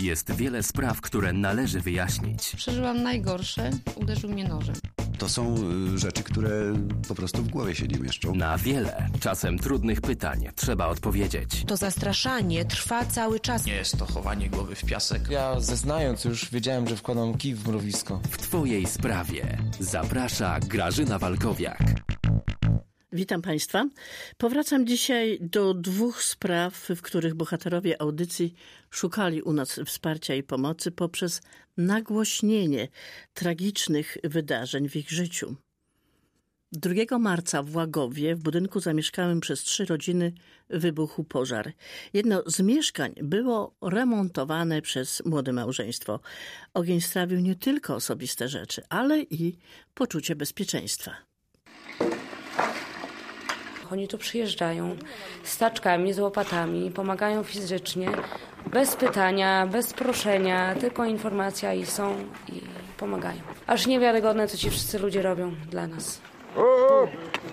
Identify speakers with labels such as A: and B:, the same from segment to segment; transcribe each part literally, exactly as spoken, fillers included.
A: Jest wiele spraw, które należy wyjaśnić.
B: Przeżyłam najgorsze, uderzył mnie nożem.
C: To są y, rzeczy, które po prostu w głowie się nie mieszczą.
A: Na wiele, czasem trudnych pytań trzeba odpowiedzieć.
D: To zastraszanie trwa cały czas.
E: Nie jest to chowanie głowy w piasek.
F: Ja zeznając już wiedziałem, że wkładam kij w mrowisko.
A: W twojej sprawie zaprasza Grażyna Walkowiak.
G: Witam Państwa. Powracam dzisiaj do dwóch spraw, w których bohaterowie audycji szukali u nas wsparcia i pomocy poprzez nagłośnienie tragicznych wydarzeń w ich życiu. drugiego marca w Łagowie, w budynku zamieszkałym przez trzy rodziny, wybuchł pożar. Jedno z mieszkań było remontowane przez młode małżeństwo. Ogień strawił nie tylko osobiste rzeczy, ale i poczucie bezpieczeństwa.
H: Oni tu przyjeżdżają z taczkami, z łopatami, pomagają fizycznie, bez pytania, bez proszenia, tylko informacja i są i pomagają. Aż niewiarygodne, co ci wszyscy ludzie robią dla nas.
I: O!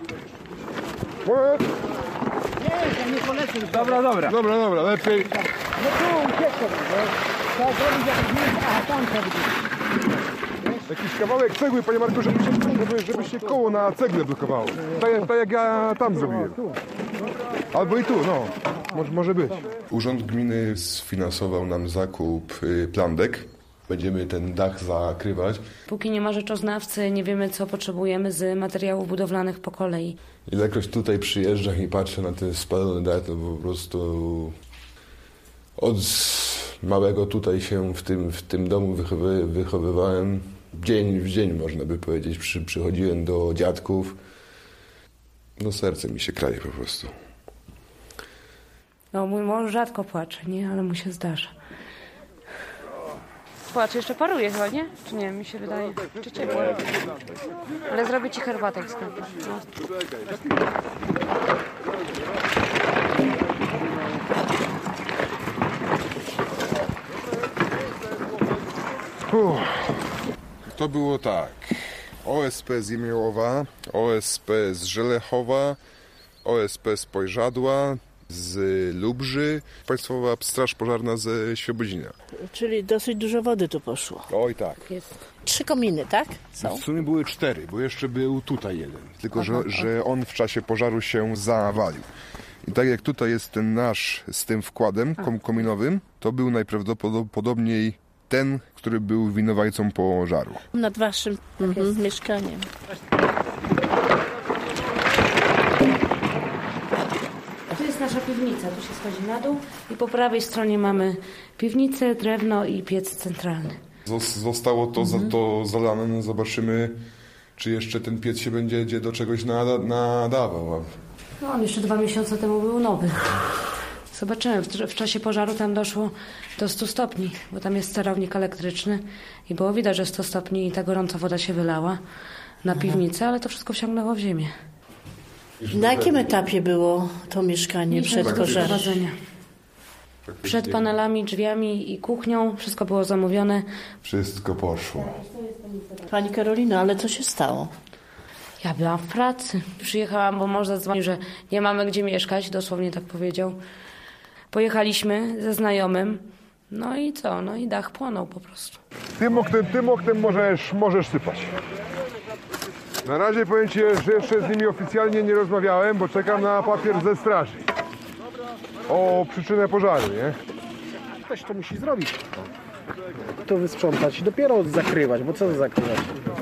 I: Nie, nie polecę. Dobra, dobra. Dobra, dobra, lepiej. No tu uciekło, no. Trzeba zrobić jakiś miejsce, a tam trzeba być. Jakiś kawałek cegły, panie Marku, żeby się, żeby, żeby się koło na cegle blokowało. Tak, tak jak ja tam zrobiłem. Albo i tu, no. Może, może być.
J: Urząd Gminy sfinansował nam zakup plandek. Będziemy ten dach zakrywać.
H: Póki nie ma rzeczoznawcy, nie wiemy, co potrzebujemy z materiałów budowlanych po kolei.
J: Ilekroć tutaj przyjeżdżam i patrzę na ten spalony dach, to po prostu od małego tutaj się w tym, w tym domu wychowy, wychowywałem. Dzień w dzień, można by powiedzieć. Przy, przychodziłem do dziadków. No serce mi się kraje po prostu.
H: No mój mąż rzadko płacze, nie? Ale mu się zdarza. Płacz, jeszcze paruje chyba, nie? Czy nie? Mi się wydaje. Czy ciepło? Ale zrobię ci herbatę w sklepie.
J: No. To było tak. O S P z Jemiołowa, O S P z Żelechowa, O S P z Pojżadła, z Lubrzy, Państwowa Straż Pożarna ze Świebodzina.
G: Czyli dosyć dużo wody tu poszło.
J: Oj tak.
G: Trzy kominy, tak? Są.
J: W sumie były cztery, bo jeszcze był tutaj jeden. Tylko, że, że on w czasie pożaru się zawalił. I tak jak tutaj jest ten nasz z tym wkładem kom- kominowym, to był najprawdopodobniej ten, który był winowajcą pożaru.
G: Nad waszym mhm, mieszkaniem.
H: Tu jest nasza piwnica, tu się schodzi na dół i po prawej stronie mamy piwnicę, drewno i piec centralny.
J: Zostało to, mhm. za, to zalane, no zobaczymy, czy jeszcze ten piec się będzie do czegoś nada, nadawał.
H: No on jeszcze dwa miesiące temu był nowy. Zobaczymy, w, w czasie pożaru tam doszło do stu stopni, bo tam jest sterownik elektryczny i było widać, że sto stopni i ta gorąca woda się wylała na piwnicę, ale to wszystko wsiągnęło w ziemię.
G: Na jakim etapie było to mieszkanie przed pożarem?
H: Przed panelami, drzwiami i kuchnią wszystko było zamówione.
J: Wszystko poszło.
G: Pani Karolino, ale co się stało?
H: Ja byłam w pracy. Przyjechałam, bo mąż zadzwonił, że nie mamy gdzie mieszkać, dosłownie tak powiedział. Pojechaliśmy ze znajomym, no i co? No i dach płonął po prostu.
I: Tym oknem, tym oknem możesz, możesz sypać. Na razie powiem ci, że jeszcze z nimi oficjalnie nie rozmawiałem, bo czekam na papier ze straży. O przyczynę pożaru, nie?
K: Ktoś to musi zrobić. To wysprzątać i dopiero zakrywać, bo co to zakrywać?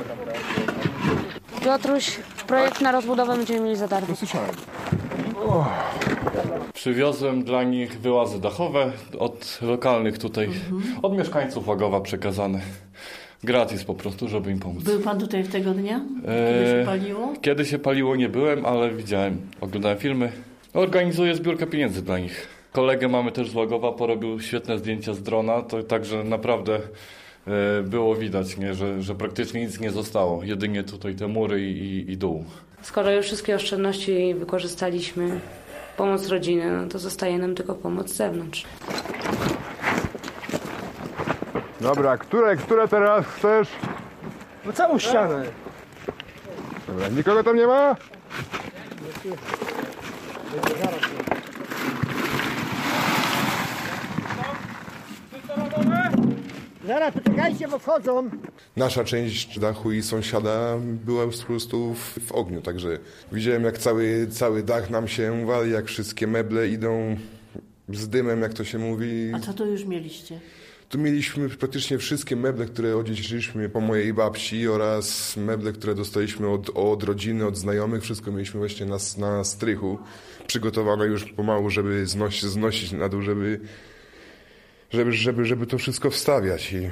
H: Piotruś, projekt na rozbudowę będziemy mieli za darmo.
J: Słyszałem.
L: Przywiozłem dla nich wyłazy dachowe od lokalnych tutaj, mhm. od mieszkańców Łagowa przekazane. Gratis po prostu, żeby im pomóc.
G: Był pan tutaj w tego dnia? Kiedy się paliło?
L: Kiedy się paliło nie byłem, ale widziałem, oglądałem filmy. Organizuję zbiórkę pieniędzy dla nich. Kolegę mamy też z Łagowa, porobił świetne zdjęcia z drona, to także naprawdę e, było widać, nie, że, że praktycznie nic nie zostało. Jedynie tutaj te mury i, i, i dół.
H: Skoro już wszystkie oszczędności wykorzystaliśmy, pomoc rodziny, no to zostaje nam tylko pomoc z zewnątrz.
I: Dobra, które, które teraz chcesz?
K: No całą ścianę.
I: Dobra, nikogo tam nie ma?
M: Zaraz. Zaraz, poczekajcie, bo wchodzą.
J: Nasza część dachu i sąsiada była po prostu w, w ogniu, także widziałem, jak cały, cały dach nam się wali, jak wszystkie meble idą z dymem, jak to się mówi.
G: A co tu już mieliście?
J: Tu mieliśmy praktycznie wszystkie meble, które odziedziczyliśmy po mojej babci oraz meble, które dostaliśmy od, od rodziny, od znajomych. Wszystko mieliśmy właśnie na, na strychu, przygotowane już pomału, żeby znosić, znosić na dół, żeby, żeby, żeby, żeby to wszystko wstawiać i,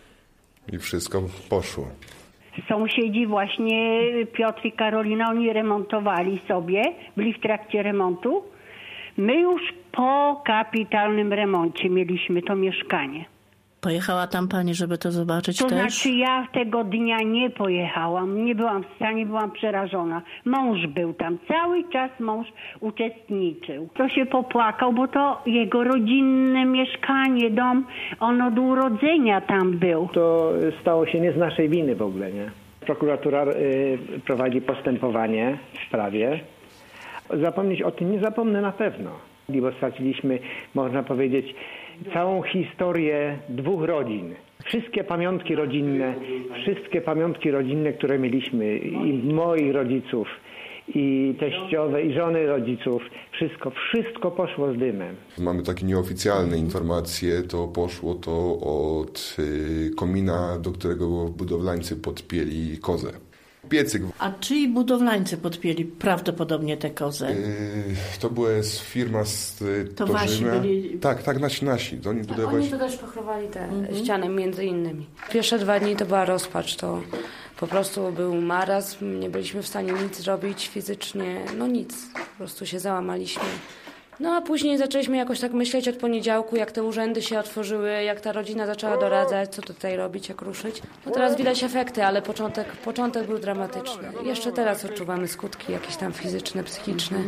J: i wszystko poszło.
N: Sąsiedzi właśnie, Piotr i Karolina, oni remontowali sobie, byli w trakcie remontu. My już po kapitalnym remoncie mieliśmy to mieszkanie.
G: Pojechała tam pani, żeby to zobaczyć
N: to
G: też?
N: To znaczy ja tego dnia nie pojechałam, nie byłam w stanie, byłam przerażona. Mąż był tam, cały czas mąż uczestniczył. To się popłakał, bo to jego rodzinne mieszkanie, dom, on od urodzenia tam był.
K: To stało się nie z naszej winy w ogóle, nie? Prokuratura y, prowadzi postępowanie w sprawie. Zapomnieć o tym nie zapomnę na pewno, bo straciliśmy, można powiedzieć, całą historię dwóch rodzin. Wszystkie pamiątki rodzinne, wszystkie pamiątki rodzinne, które mieliśmy, i moich rodziców, i teściowe, i żony rodziców, wszystko, wszystko poszło z dymem.
J: Mamy takie nieoficjalne informacje, to poszło to od y, komina, do którego budowlańcy podpięli kozę. Piecyk.
G: A czyj budowlańcy podpięli prawdopodobnie tę kozę?
J: Yy, to była firma z yy,
G: To wasi byli...
J: Tak, tak, nasi, nasi. To oni
H: tak,
J: tutaj
H: oni
J: właśnie...
H: to też pochrowali te mhm. ściany między innymi. Pierwsze dwa dni to była rozpacz, to po prostu był marazm, nie byliśmy w stanie nic zrobić fizycznie, no nic, po prostu się załamaliśmy. No a później zaczęliśmy jakoś tak myśleć od poniedziałku, jak te urzędy się otworzyły, jak ta rodzina zaczęła doradzać, co tutaj robić, jak ruszyć. No teraz widać efekty, ale początek, początek był dramatyczny. Jeszcze teraz odczuwamy skutki jakieś tam fizyczne, psychiczne.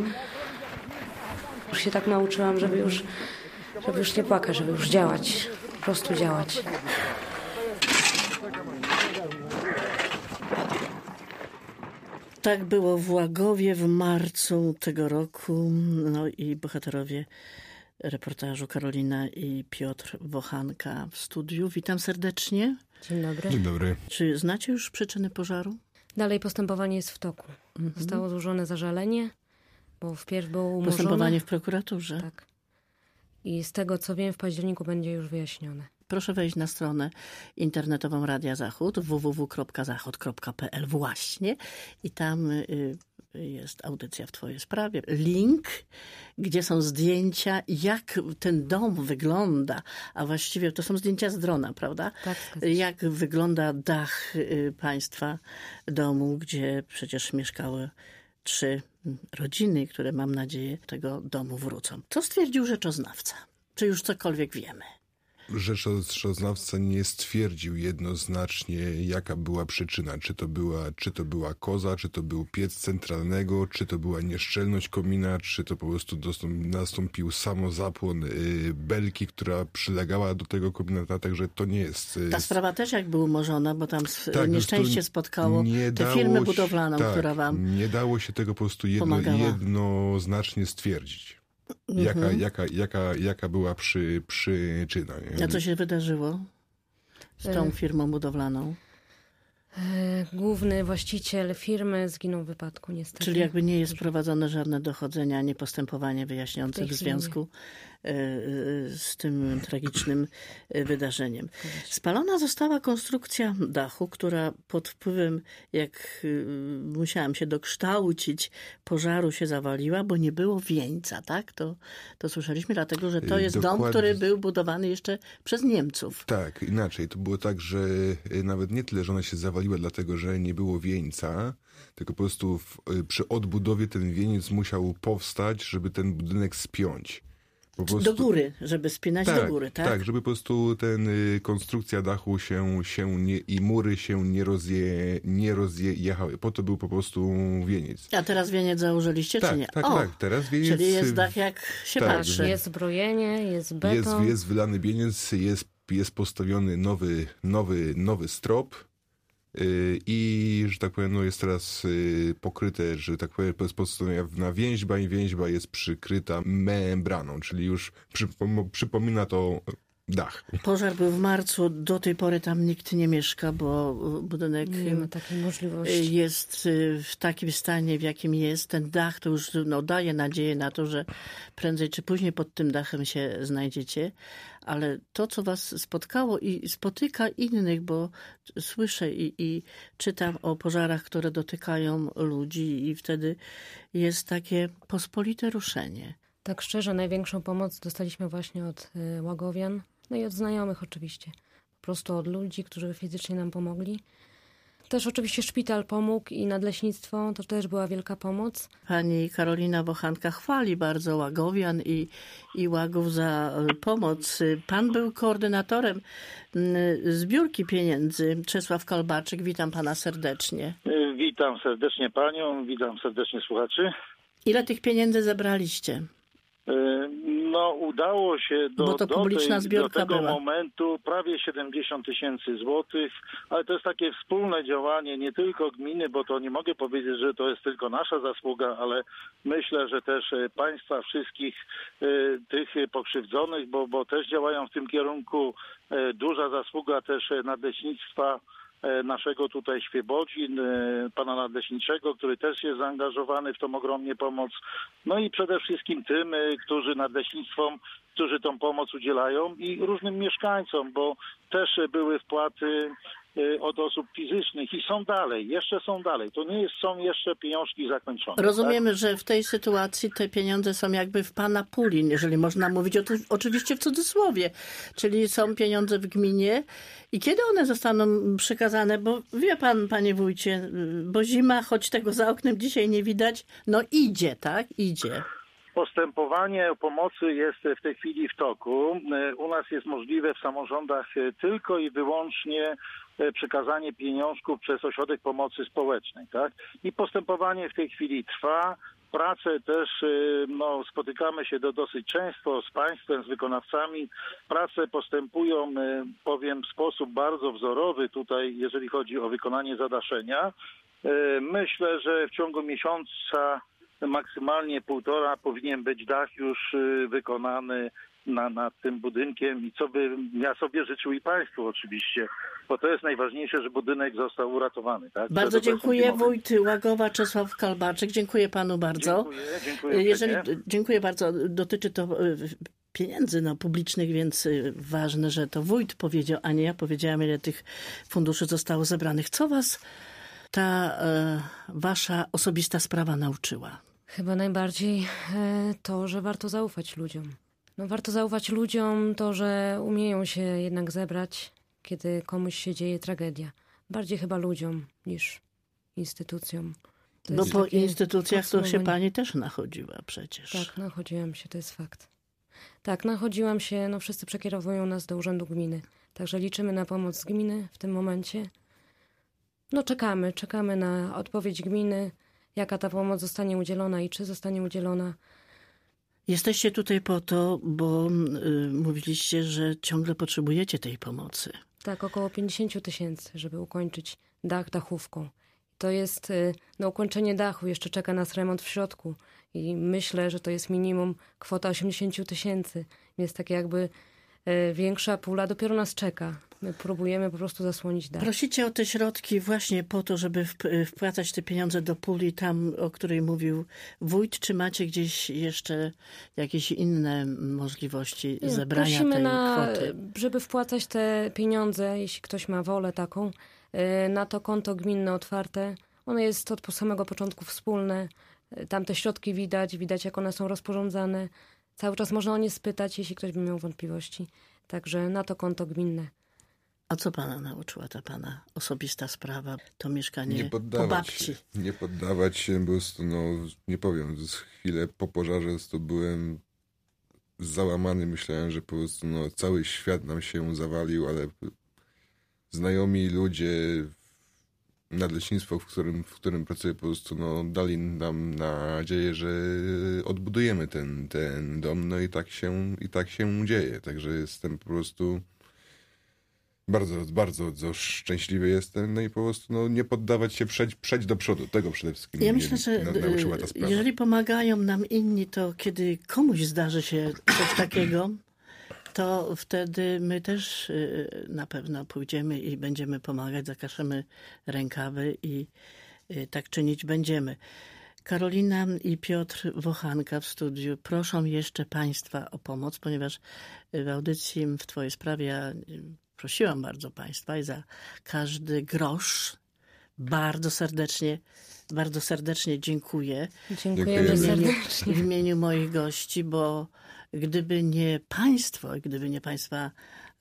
H: Już się tak nauczyłam, żeby już, żeby już nie płakać, żeby już działać, po prostu działać.
G: Tak było w Łagowie w marcu tego roku. No i bohaterowie reportażu Karolina i Piotr Wochanka w studiu. Witam serdecznie.
H: Dzień dobry.
J: Dzień dobry.
G: Czy znacie już przyczyny pożaru?
H: Dalej postępowanie jest w toku. Mhm. Zostało złożone zażalenie, bo wpierw było umorzone.
G: Postępowanie w prokuraturze.
H: Tak. I z tego, co wiem, w październiku będzie już wyjaśnione.
G: Proszę wejść na stronę internetową Radia Zachód w w w kropka zachód kropka p l właśnie i tam y, jest audycja w twojej sprawie. Link, gdzie są zdjęcia, jak ten dom wygląda, a właściwie to są zdjęcia z drona, prawda?
H: Tak.
G: Jak wygląda dach y, państwa domu, gdzie przecież mieszkały trzy rodziny, które mam nadzieję do tego domu wrócą. Co stwierdził rzeczoznawca? Czy już cokolwiek wiemy?
J: Rzeczoznawca nie stwierdził jednoznacznie, jaka była przyczyna. Czy to była, czy to była koza, czy to był piec centralnego, czy to była nieszczelność komina, czy to po prostu nastąpił samozapłon y, belki, która przylegała do tego komina. Także to nie jest... Y,
G: Ta sprawa też jakby umorzona, bo tam
J: tak,
G: nieszczęście spotkało tę firmę budowlaną,
J: tak,
G: która wam
J: nie dało się tego po prostu jedno, jednoznacznie stwierdzić. Jaka, mhm. jaka, jaka, jaka była przy, przyczyna? Nie?
G: A co się wydarzyło z tą firmą budowlaną?
H: Główny właściciel firmy zginął w wypadku, niestety.
G: Czyli jakby nie jest prowadzone żadne dochodzenie, ani postępowanie wyjaśniające w związku z tym tragicznym wydarzeniem. Spalona została konstrukcja dachu, która pod wpływem, jak musiałam się dokształcić, pożaru się zawaliła, bo nie było wieńca, tak? To, to słyszeliśmy, dlatego że to jest Dokładnie. dom, który był budowany jeszcze przez Niemców.
J: Tak, inaczej. To było tak, że nawet nie tyle, że ona się zawaliła dlatego, że nie było wieńca, tylko po prostu w, przy odbudowie ten wieniec musiał powstać, żeby ten budynek spiąć. Po prostu,
G: do góry, żeby spinać
J: tak,
G: do góry, tak?
J: Tak, żeby po prostu ten y, konstrukcja dachu się, się nie, i mury się nie, rozje, nie rozjechały. Po to był po prostu wieniec.
G: A teraz wieniec założyliście,
J: tak,
G: czy nie?
J: Tak,
G: o,
J: tak, teraz wieniec...
G: Czyli jest dach jak się
J: tak,
G: patrzy.
H: Jest zbrojenie, jest beton.
J: Jest, jest wylany wieniec, jest, jest postawiony nowy, nowy, nowy strop. I, że tak powiem, no jest teraz pokryte, że tak powiem, jest postawiona więźba i więźba jest przykryta membraną, czyli już przypomina to dach.
G: Pożar był w marcu, do tej pory tam nikt nie mieszka, bo budynek
H: Nie ma takiej możliwości.
G: jest w takim stanie, w jakim jest. Ten dach to już no, daje nadzieję na to, że prędzej czy później pod tym dachem się znajdziecie. Ale to, co was spotkało i spotyka innych, bo słyszę i, i czytam o pożarach, które dotykają ludzi i wtedy jest takie pospolite ruszenie.
H: Tak szczerze, największą pomoc dostaliśmy właśnie od y, Łagowian, no i od znajomych oczywiście. Po prostu od ludzi, którzy fizycznie nam pomogli. Też oczywiście szpital pomógł i nadleśnictwo, to też była wielka pomoc.
G: Pani Karolina Wochanka chwali bardzo Łagowian i, i Łagów za pomoc. Pan był koordynatorem zbiórki pieniędzy. Czesław Kalbaczyk, witam pana serdecznie.
O: Witam serdecznie panią, witam serdecznie słuchaczy.
G: Ile tych pieniędzy zebraliście?
O: No udało się do,
G: Bo to
O: do, tej, do tego
G: była.
O: momentu prawie siedemdziesiąt tysięcy złotych, ale to jest takie wspólne działanie nie tylko gminy, bo to nie mogę powiedzieć, że to jest tylko nasza zasługa, ale myślę, że też państwa wszystkich y, tych pokrzywdzonych, bo, bo też działają w tym kierunku. Y, duża zasługa też nadleśnictwa naszego tutaj Świebodzin, pana nadleśniczego, który też jest zaangażowany w tą ogromnie pomoc. No i przede wszystkim tym, którzy nadleśnictwom, którzy tą pomoc udzielają i różnym mieszkańcom, bo też były wpłaty od osób fizycznych i są dalej, jeszcze są dalej. To nie jest, są jeszcze pieniążki zakończone.
G: Rozumiemy,
O: tak?
G: że w tej sytuacji te pieniądze są jakby w pana puli, jeżeli można mówić o, oczywiście w cudzysłowie, czyli są pieniądze w gminie i kiedy one zostaną przekazane, bo wie pan, panie wójcie, bo zima, choć tego za oknem dzisiaj nie widać, no idzie, tak? Idzie.
O: Postępowanie pomocy jest w tej chwili w toku. U nas jest możliwe w samorządach tylko i wyłącznie przekazanie pieniążków przez Ośrodek Pomocy Społecznej, tak? I postępowanie w tej chwili trwa. Prace też, no, spotykamy się do dosyć często z państwem, z wykonawcami. Prace postępują, powiem, w sposób bardzo wzorowy tutaj, jeżeli chodzi o wykonanie zadaszenia. Myślę, że w ciągu miesiąca maksymalnie półtora powinien być dach już wykonany na, nad tym budynkiem i co by ja sobie życzył i państwu oczywiście, bo to jest najważniejsze, że budynek został uratowany. Tak?
G: Bardzo dziękuję. Wójt Łagowa Czesław Kalbaczyk. Dziękuję panu bardzo.
O: Dziękuję, dziękuję.
G: Jeżeli, dziękuję bardzo. Dotyczy to pieniędzy no, publicznych, więc ważne, że to wójt powiedział, a nie ja powiedziałam, ile tych funduszy zostało zebranych. Co was ta e, wasza osobista sprawa nauczyła?
H: Chyba najbardziej to, że warto zaufać ludziom. No, warto zaufać ludziom to, że umieją się jednak zebrać, kiedy komuś się dzieje tragedia. Bardziej chyba ludziom niż instytucjom. To
G: Bo po instytucjach to się
H: nie...
G: pani też nachodziła przecież.
H: Tak, nachodziłam się, to jest fakt. Tak, nachodziłam się, no wszyscy przekierowują nas do Urzędu Gminy. Także liczymy na pomoc z gminy w tym momencie. No czekamy, czekamy na odpowiedź gminy, jaka ta pomoc zostanie udzielona i czy zostanie udzielona.
G: Jesteście tutaj po to, bo y, mówiliście, że ciągle potrzebujecie tej pomocy.
H: Tak, około pięćdziesiąt tysięcy, żeby ukończyć dach dachówką. To jest, y, no ukończenie dachu, jeszcze czeka nas remont w środku i myślę, że to jest minimum kwota osiemdziesiąt tysięcy. Jest tak jakby y, większa pula dopiero nas czeka. My próbujemy po prostu zasłonić dach.
G: Prosicie o te środki właśnie po to, żeby wpłacać te pieniądze do puli tam, o której mówił wójt, czy macie gdzieś jeszcze jakieś inne możliwości Nie, zebrania
H: prosimy
G: tej
H: na,
G: kwoty?
H: Żeby wpłacać te pieniądze, jeśli ktoś ma wolę taką, na to konto gminne otwarte. Ono jest od samego początku wspólne. Tam te środki widać, widać jak one są rozporządzane. Cały czas można o nie spytać, jeśli ktoś by miał wątpliwości. Także na to konto gminne.
G: A co pana nauczyła ta pana osobista sprawa, to mieszkanie
J: nie poddawać
G: po babci?
J: Się, nie poddawać się, bo no, nie powiem, chwilę po pożarze to byłem załamany, myślałem, że po prostu no, cały świat nam się zawalił, ale znajomi ludzie, nadleśnictwo, w którym, w którym pracuję, po prostu no, dali nam nadzieję, że odbudujemy ten, ten dom, no i tak się, i tak się dzieje, także jestem po prostu Bardzo, bardzo, bardzo szczęśliwy jestem, no i po prostu no, nie poddawać się, przejść, przejść do przodu. Tego przede wszystkim
G: ja
J: mnie
G: myślę, że
J: na, nauczyła ta sprawa.
G: Jeżeli pomagają nam inni, to kiedy komuś zdarzy się coś takiego, to wtedy my też y, na pewno pójdziemy i będziemy pomagać, zakażemy rękawy i y, tak czynić będziemy. Karolina i Piotr Wochanka w studiu proszą jeszcze Państwa o pomoc, ponieważ w audycji w Twojej sprawie ja prosiłam bardzo Państwa i za każdy grosz bardzo serdecznie, bardzo serdecznie dziękuję.
H: Dziękujemy serdecznie.
G: W imieniu moich gości, bo gdyby nie Państwo, gdyby nie Państwa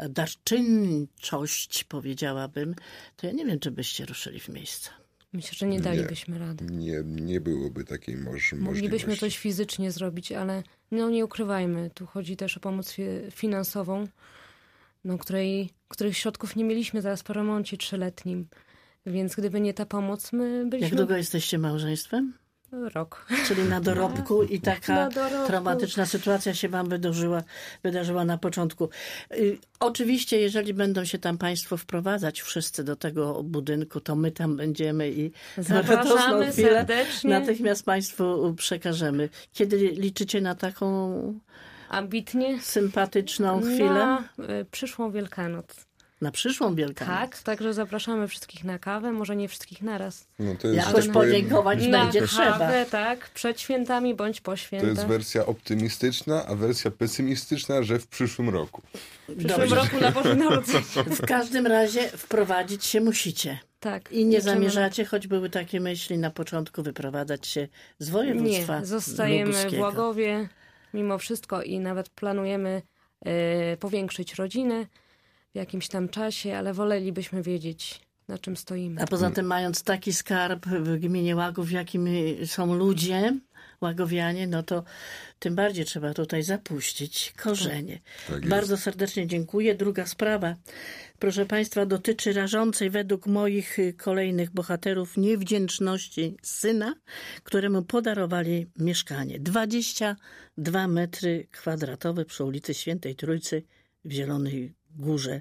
G: darczyńczość, powiedziałabym, to ja nie wiem, czy byście ruszyli w miejsce.
H: Myślę, że nie dalibyśmy
J: nie,
H: rady.
J: Nie, nie byłoby takiej moż- możliwości.
H: Moglibyśmy coś fizycznie zrobić, ale no nie ukrywajmy, tu chodzi też o pomoc finansową, no, której, których środków nie mieliśmy zaraz po remoncie trzyletnim. Więc gdyby nie ta pomoc, my byliśmy...
G: Jak długo jesteście małżeństwem?
H: Rok.
G: Czyli na dorobku i taka
H: dorobku.
G: traumatyczna sytuacja się wam wydarzyła, wydarzyła na początku. Y, oczywiście, jeżeli będą się tam państwo wprowadzać wszyscy do tego budynku, to my tam będziemy i
H: zapraszamy serdecznie.
G: Natychmiast państwu przekażemy. Kiedy liczycie na taką
H: ambitnie
G: sympatyczną chwilę?
H: Na y, przyszłą Wielkanoc.
G: Na przyszłą Wielkanoc.
H: Tak, także zapraszamy wszystkich na kawę, może nie wszystkich naraz.
J: No to jest,
G: jakoś
J: tak
G: podziękować
H: na
G: będzie
H: kawę,
G: trzeba.
H: tak, przed świętami bądź po świętach.
J: To jest wersja optymistyczna, a wersja pesymistyczna, że w przyszłym roku.
H: W przyszłym Dobrze. roku na Boże Narodzenie.
G: W każdym razie wprowadzić się musicie.
H: Tak.
G: I nie zamierzacie, choć były takie myśli na początku, wyprowadzać się z województwa
H: Nie, zostajemy
G: lubuskiego.
H: w Łagowie mimo wszystko i nawet planujemy y, powiększyć rodzinę w jakimś tam czasie, ale wolelibyśmy wiedzieć, na czym stoimy.
G: A poza tym, mając taki skarb w gminie Łagów, jakim są ludzie, łagowianie, no to tym bardziej trzeba tutaj zapuścić korzenie. Tak Bardzo serdecznie dziękuję. Druga sprawa, proszę Państwa, dotyczy rażącej według moich kolejnych bohaterów niewdzięczności syna, któremu podarowali mieszkanie. dwadzieścia dwa metry kwadratowe przy ulicy Świętej Trójcy w Zielonej Górze.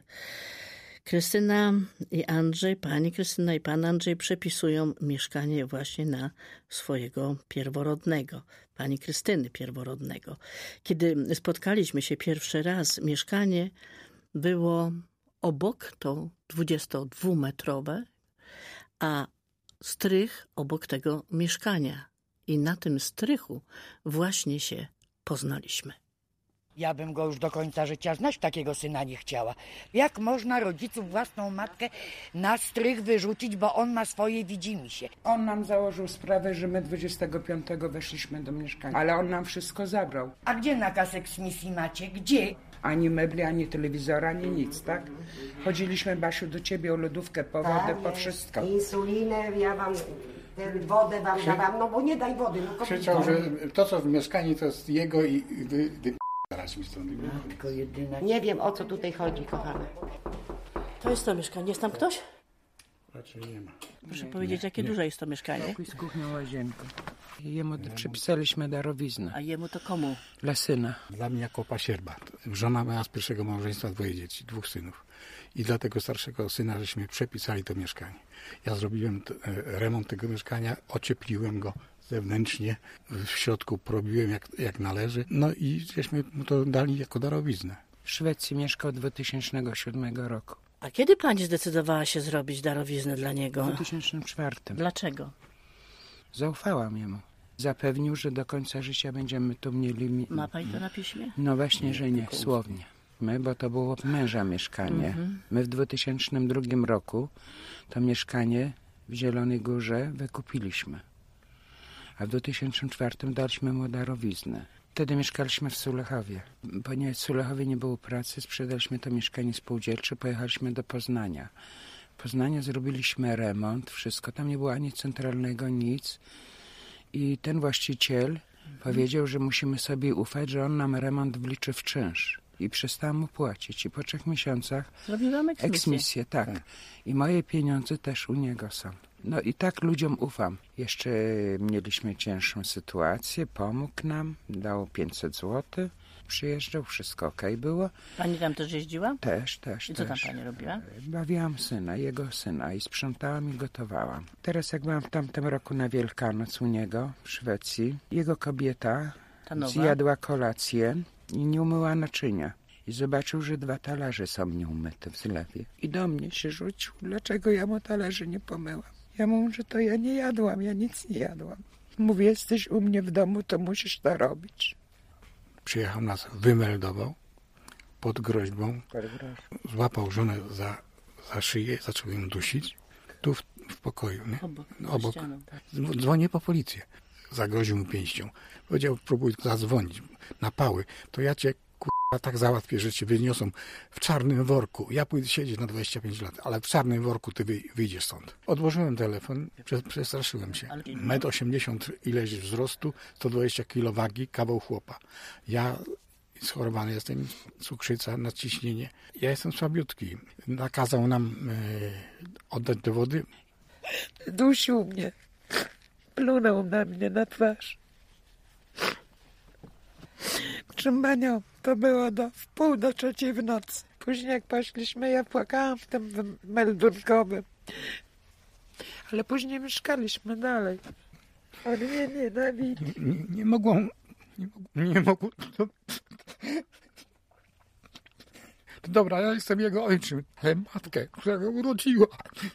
G: Krystyna i Andrzej, pani Krystyna i pan Andrzej przepisują mieszkanie właśnie na swojego pierworodnego, pani Krystyny pierworodnego. Kiedy spotkaliśmy się pierwszy raz, mieszkanie było obok, to dwudziestodwumetrowe, a strych obok tego mieszkania. I na tym strychu właśnie się poznaliśmy.
P: Ja bym go już do końca życia znać, takiego syna nie chciała. Jak można rodziców, własną matkę na strych wyrzucić, bo on ma swoje widzimisię?
Q: On nam założył sprawę, że my dwudziestego piątego weszliśmy do mieszkania, ale on nam wszystko zabrał.
P: A gdzie nakaz eksmisji macie? Gdzie?
Q: Ani mebli, ani telewizora, ani nic, tak? Chodziliśmy, Basiu, do ciebie o lodówkę, po wodę, tak, po wszystko.
R: Insulinę, ja wam... wodę wam dawam, no bo nie daj wody. No
S: krzyczał, że to, co w mieszkaniu, to jest jego i wy, wy teraz mi stąd.
R: Matko jedyna. Nie wiem, o co tutaj chodzi, kochana.
G: To jest to mieszkanie. Jest tam ktoś?
S: Raczej nie ma.
G: Proszę
S: nie,
G: powiedzieć,
S: nie,
G: jakie
S: nie.
G: duże jest to mieszkanie?
Q: Pokój z kuchnią, łazienką. Jemu przypisaliśmy darowiznę.
G: A jemu to komu?
Q: Dla syna.
S: Dla mnie jako pasierba. Żona miała z pierwszego małżeństwa dwoje dzieci, dwóch synów. I dla tego starszego syna, żeśmy przepisali to mieszkanie. Ja zrobiłem t- remont tego mieszkania, ociepliłem go zewnętrznie, w środku probiłem jak, jak należy. No i żeśmy mu to dali jako darowiznę.
Q: W Szwecji mieszkał od dwa tysiące siódmego roku.
G: A kiedy pani zdecydowała się zrobić darowiznę dla niego?
Q: W dwa tysiące czwartym.
G: Dlaczego?
Q: Zaufałam jemu. Zapewnił, że do końca życia będziemy tu mieli... Mi...
G: Ma pani to na piśmie?
Q: No właśnie, że nie, słownie. My, bo to było męża mieszkanie. Mhm. My w dwa tysiące drugim roku to mieszkanie w Zielonej Górze wykupiliśmy. A w dwa tysiące czwartym daliśmy mu darowiznę. Wtedy mieszkaliśmy w Sulechowie. Ponieważ w Sulechowie nie było pracy, sprzedaliśmy to mieszkanie spółdzielcze, pojechaliśmy do Poznania. W Poznaniu zrobiliśmy remont, wszystko. Tam nie było ani centralnego, nic. I ten właściciel mhm. powiedział, że musimy sobie ufać, że on nam remont wliczy w czynsz. I przestałam mu płacić. I po trzech miesiącach
G: zrobiłam eksmisję.
Q: eksmisję tak. tak. I moje pieniądze też u niego są. No i tak ludziom ufam. Jeszcze mieliśmy cięższą sytuację, pomógł nam, dał pięćset złotych, przyjeżdżał, wszystko okej okay było.
G: Pani tam też jeździła?
Q: Też, też.
G: I co
Q: też.
G: tam pani robiła?
Q: Bawiłam syna, jego syna i sprzątałam i gotowałam. Teraz jak byłam w tamtym roku na Wielkanoc u niego w Szwecji, jego kobieta zjadła kolację i nie umyła naczynia. I zobaczył, że dwa talerze są nieumyte w zlewie. I do mnie się rzucił, dlaczego ja mu talerzy nie pomyłam. Ja mówię, że to ja nie jadłam, ja nic nie jadłam. Mówię, jesteś u mnie w domu, to musisz to robić.
S: Przyjechał nas, wymeldował pod groźbą. Złapał żonę za, za szyję, zaczął ją dusić. Tu w, w pokoju, nie?
G: Obok.
S: Obok.
G: Ścianą, tak.
S: Dzwonię po policję. Zagroził mu pięścią. Powiedział, próbuj zadzwonić na pały. To ja cię k***a tak załatwię, że cię wyniosą w czarnym worku. Ja pójdę siedzieć na dwadzieścia pięć lat, ale w czarnym worku ty wy, wyjdziesz stąd. Odłożyłem telefon, przestraszyłem się. metr osiemdziesiąt ileś wzrostu, sto dwadzieścia kilo wagi, kawał chłopa. Ja schorowany jestem, cukrzyca, nadciśnienie. Ja jestem słabiutki. Nakazał nam e, oddać dowody.
Q: Dusił mnie. Plunął na mnie na twarz. Trzymanią to było do w pół do trzeciej w nocy. Później jak poszliśmy, ja płakałam w tym meldunkowym. Ale później mieszkaliśmy dalej. On mnie nienawidzi.
S: Nie, nie, nie mogą... Nie, mogą, nie mogą... To... to dobra, ja jestem jego ojczym. Ale matkę, która go urodziła.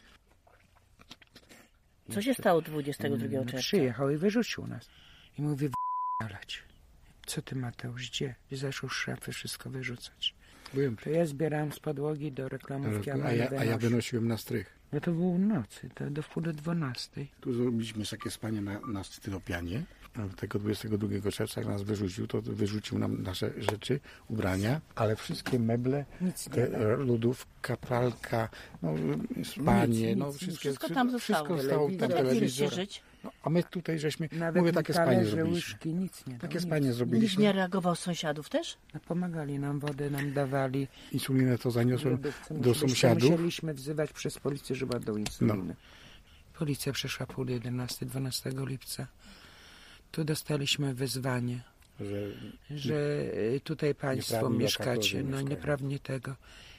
G: Co się stało dwudziestego drugiego czerwca?
Q: Przyjechał i wyrzucił nas. I mówi, w***alać. Co ty, Mateusz, gdzie? I zaczął z szafy wszystko wyrzucać.
S: Byłem.
Q: To ja zbierałem z podłogi do reklamówki,
S: a, ja, a ja wynosiłem na strych.
Q: No to było w nocy, to do wpół do dwunastej.
S: Tu zrobiliśmy takie spanie na, na styropianie. Tego dwudziestego drugiego czerwca, jak nas wyrzucił, to wyrzucił nam nasze rzeczy, ubrania, ale wszystkie meble, te, lodówka, pralka, no, spanie,
G: nic,
S: no
G: nic,
S: wszystkie,
G: wszystko tam zostało.
S: Wszystko stało tam, telewizor. No, a my tutaj żeśmy,
Q: nawet
S: mówię, takie spanie zrobiliśmy.
Q: Łyżki, nic nie
S: takie
Q: nic.
S: spanie zrobiliśmy.
G: Nikt nie reagował z sąsiadów też?
Q: No, pomagali nam, wodę nam dawali.
S: Insulinę to zaniosłem
Q: Lodówce
S: do sąsiadów.
Q: Musieliśmy wzywać przez policję, żeby oddał insulinę. No. Policja przyszła pół do jedenastej, dwunastego lipca. Tu dostaliśmy wezwanie, że, że tutaj państwo mieszkacie, no nieprawnie tego.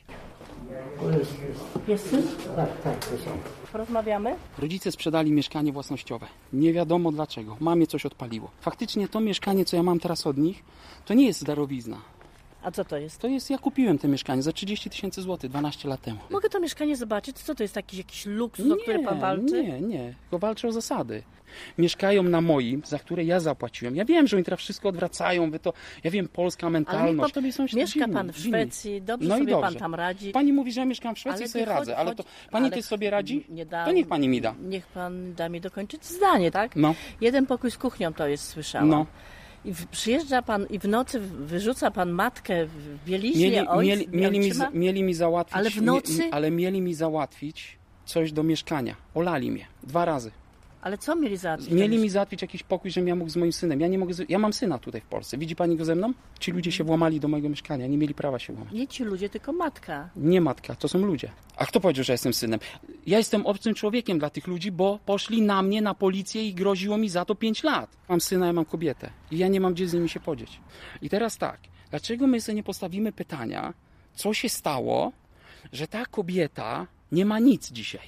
G: Jest syn?
S: Tak, tak, to są.
G: Porozmawiamy?
T: Rodzice sprzedali mieszkanie własnościowe. Nie wiadomo dlaczego. Mamie coś odpaliło. Faktycznie to mieszkanie, co ja mam teraz od nich, to nie jest darowizna.
G: A co to jest?
T: To jest, ja kupiłem to mieszkanie za trzydzieści tysięcy złotych dwanaście lat temu.
G: Mogę to mieszkanie zobaczyć? Co to jest taki jakiś luksus, o który pan walczy?
T: Nie, nie, tylko walczę o zasady. Mieszkają na moim, za które ja zapłaciłem. Ja wiem, że oni teraz wszystko odwracają, wy to, ja wiem, polska mentalność.
G: Ale
T: są
G: mieszka
T: dziwni,
G: pan w Szwecji, dobrze
T: no
G: sobie
T: dobrze.
G: pan tam radzi.
T: Pani mówi, że ja mieszkam w Szwecji
G: ale
T: i sobie
G: chodzi,
T: radzę, ale to pani
G: ale
T: też sobie radzi?
G: Nie da,
T: to niech pani mi da.
G: Niech pan da mi dokończyć zdanie, tak?
T: No.
G: Jeden pokój z kuchnią to jest, słyszałam.
T: No.
G: I w, przyjeżdża pan i w nocy wyrzuca pan matkę w bieliźnie,
T: mieli,
G: ojc,
T: mieli, mieli, mi,
G: ojczyma?
T: mieli mi załatwić,
G: Ale w nocy?
T: Nie, ale mieli mi załatwić coś do mieszkania. Olali mnie. Dwa razy.
G: Ale co mieli załatwić?
T: Mieli mi załatwić jakiś pokój, żebym ja mógł z moim synem. Ja nie mogę. Z... Ja mam syna tutaj w Polsce. Widzi pani go ze mną? Ci ludzie się włamali do mojego mieszkania. Nie mieli prawa się włamać.
G: Nie ci ludzie, tylko matka.
T: Nie matka, to są ludzie. A kto powiedział, że jestem synem? Ja jestem obcym człowiekiem dla tych ludzi, bo poszli na mnie, na policję i groziło mi za to pięć lat. Mam syna, ja mam kobietę. I ja nie mam gdzie z nimi się podzieć. I teraz tak. Dlaczego my sobie nie postawimy pytania, co się stało, że ta kobieta nie ma nic dzisiaj?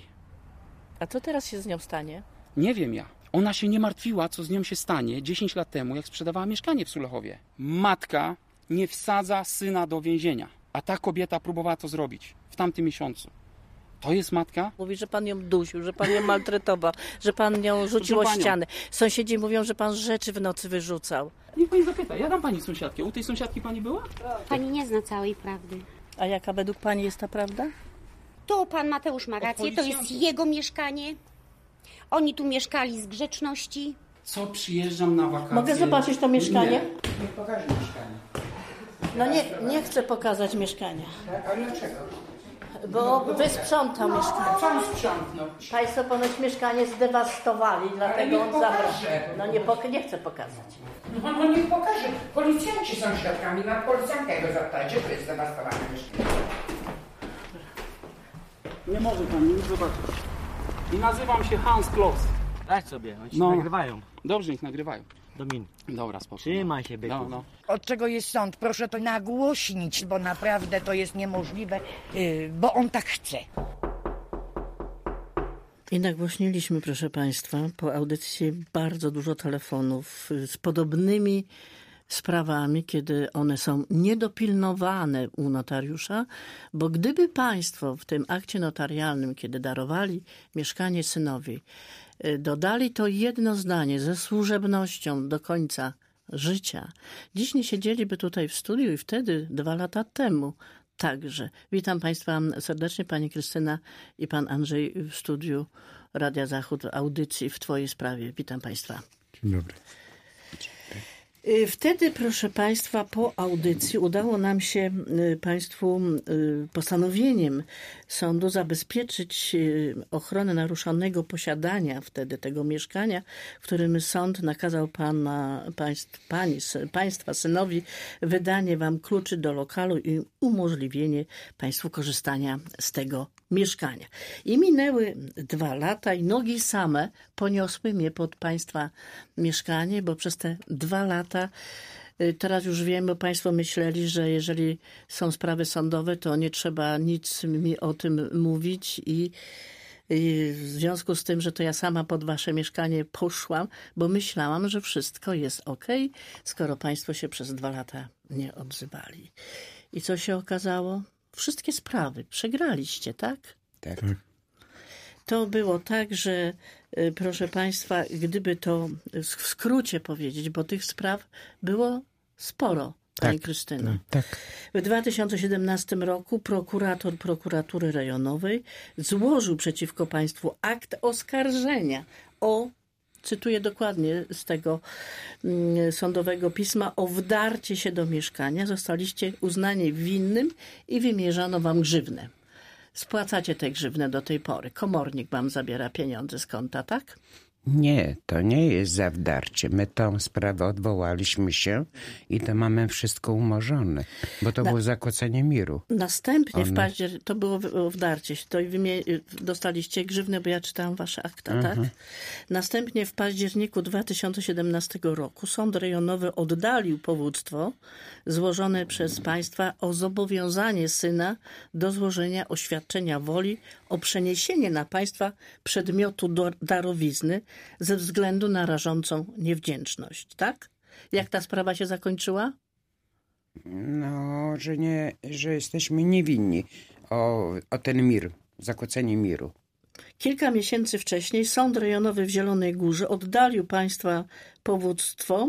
G: A co teraz się z nią stanie?
T: Nie wiem ja. Ona się nie martwiła, co z nią się stanie dziesięć lat temu, jak sprzedawała mieszkanie w Sulechowie. Matka nie wsadza syna do więzienia, a ta kobieta próbowała to zrobić w tamtym miesiącu. To jest matka?
G: Mówi, że pan ją dusił, że pan ją maltretował, że pan ją rzucił o ścianę. Sąsiedzi mówią, że pan rzeczy w nocy wyrzucał.
T: Niech pani zapyta, ja dam pani sąsiadkę. U tej sąsiadki pani była?
U: Pani nie zna całej prawdy.
G: A jaka według pani jest ta prawda?
U: Tu pan Mateusz ma rację, to jest jego mieszkanie. Oni tu mieszkali z grzeczności.
T: Co przyjeżdżam na wakacje?
G: Mogę zobaczyć to mieszkanie?
T: Nie, nie pokażę mieszkania.
G: No nie, nie chcę pokazać mieszkania.
T: A dlaczego?
G: Bo wysprzątał mieszkanie.
T: Co on sprzątnął?
G: Państwo ponoć mieszkanie zdewastowali, dlatego on zabrał. No nie, pok- nie chcę pokazać.
Q: No, no niech pokaże. Policjanci są świadkami, na policjantkę go zapytajcie, to jest zdewastowane mieszkanie.
T: Nie może pan nic zobaczyć. I nazywam się Hans Kloss.
V: Daj sobie, oni się
T: No.
V: nagrywają.
T: Dobrze, ich nagrywają.
V: Domin.
T: Dobra, spoko.
V: Trzymaj się, byku.
T: No, no.
P: Od czego jest sąd? Proszę to nagłośnić, bo naprawdę to jest niemożliwe, yy, bo on tak chce.
G: I nagłośniliśmy, proszę Państwa, po audycji bardzo dużo telefonów z podobnymi sprawami, kiedy one są niedopilnowane u notariusza, bo gdyby państwo w tym akcie notarialnym, kiedy darowali mieszkanie synowi, dodali to jedno zdanie ze służebnością do końca życia, dziś nie siedzieliby tutaj w studiu i wtedy, dwa lata temu, także. Witam Państwa serdecznie, Pani Krystyna i Pan Andrzej w studiu Radia Zachód, audycji w Twojej sprawie. Witam Państwa.
S: Dzień dobry.
G: Wtedy, proszę Państwa, po audycji udało nam się Państwu postanowieniem sądu zabezpieczyć ochronę naruszonego posiadania wtedy tego mieszkania, w którym sąd nakazał pana, państw, pani, Państwa synowi wydanie Wam kluczy do lokalu i umożliwienie Państwu korzystania z tego mieszkania. I minęły dwa lata i nogi same poniosły mnie pod Państwa mieszkanie, bo przez te dwa lata, teraz już wiem, bo Państwo myśleli, że jeżeli są sprawy sądowe, to nie trzeba nic mi o tym mówić i, i w związku z tym, że to ja sama pod Wasze mieszkanie poszłam, bo myślałam, że wszystko jest okej, skoro Państwo się przez dwa lata nie odzywali. I co się okazało? Wszystkie sprawy przegraliście, tak?
Q: Tak.
G: To było tak, że proszę Państwa, gdyby to w skrócie powiedzieć, bo tych spraw było sporo, Pani
Q: tak,
G: Krystyno.
Q: Tak.
G: W dwa tysiące siedemnastym roku prokurator prokuratury rejonowej złożył przeciwko Państwu akt oskarżenia o, cytuję dokładnie z tego mm, sądowego pisma, o wdarcie się do mieszkania. Zostaliście uznani winnym i wymierzano Wam grzywnę. Spłacacie tę grzywnę do tej pory. Komornik Wam zabiera pieniądze z konta, tak?
Q: Nie, to nie jest za wdarcie. My tą sprawę odwołaliśmy się i to mamy wszystko umorzone, bo to
G: Na,
Q: było zakłócenie miru.
G: Następnie
Q: One...
G: w październiku, to było wdarcie się, to wymie- dostaliście grzywnę, bo ja czytałam Wasze akta, mhm. tak? Następnie w październiku dwa tysiące siedemnastego roku Sąd Rejonowy oddalił powództwo złożone przez Państwa o zobowiązanie syna do złożenia oświadczenia woli o przeniesienie na Państwa przedmiotu do darowizny ze względu na rażącą niewdzięczność, tak? Jak ta sprawa się zakończyła?
Q: No, że nie, że jesteśmy niewinni o, o ten mir, zakłócenie miru.
G: Kilka miesięcy wcześniej Sąd Rejonowy w Zielonej Górze oddalił Państwa powództwo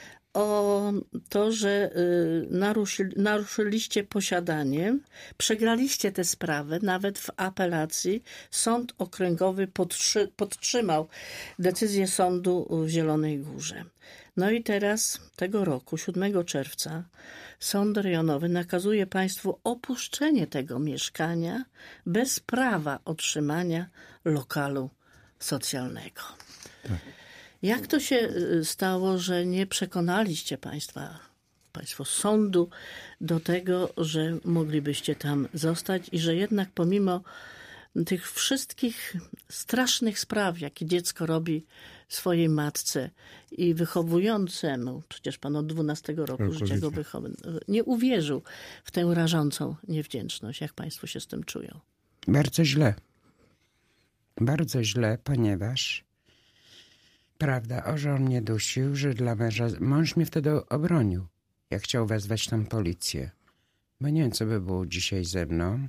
G: o to, że naruszy, naruszyliście posiadanie, przegraliście tę sprawę, nawet w apelacji. Sąd Okręgowy podtrzy, podtrzymał decyzję sądu w Zielonej Górze. No i teraz, tego roku, siódmego czerwca, Sąd Rejonowy nakazuje Państwu opuszczenie tego mieszkania bez prawa otrzymania lokalu socjalnego. Tak. Jak to się stało, że nie przekonaliście państwa, państwo sądu do tego, że moglibyście tam zostać i że jednak pomimo tych wszystkich strasznych spraw, jakie dziecko robi swojej matce i wychowującemu, przecież pan od dwunastego roku
S: Propozycja.
G: życia go wychował, nie uwierzył w tę rażącą niewdzięczność. Jak państwo się z tym czują?
Q: Bardzo źle. Bardzo źle, ponieważ prawda, o, że on mnie dusił, że dla męża... Mąż mnie wtedy obronił, jak chciał wezwać tam policję. Bo nie wiem, co by było dzisiaj ze mną.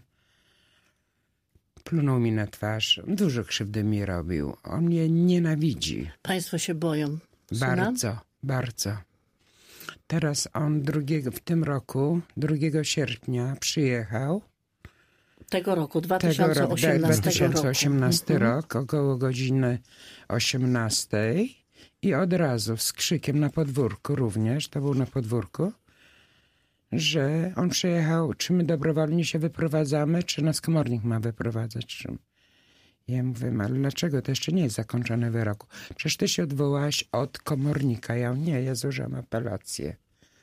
Q: Plunął mi na twarz. Dużo krzywdy mi robił. On mnie nienawidzi.
G: Państwo się boją syna?
Q: Bardzo, bardzo. Teraz on drugiego, w tym roku, drugiego sierpnia przyjechał.
G: Tego roku, dwa tysiące osiemnastego
Q: dwa tysiące osiemnasty
G: roku.
Q: rok, około godziny osiemnastej i od razu z krzykiem na podwórku również, to był na podwórku, że on przyjechał, czy my dobrowolnie się wyprowadzamy, czy nas komornik ma wyprowadzać. Czy... Ja mówię, ale dlaczego? To jeszcze nie jest zakończony wyrok. Przecież ty się odwołałaś od komornika. Ja nie, ja złożyłam apelację.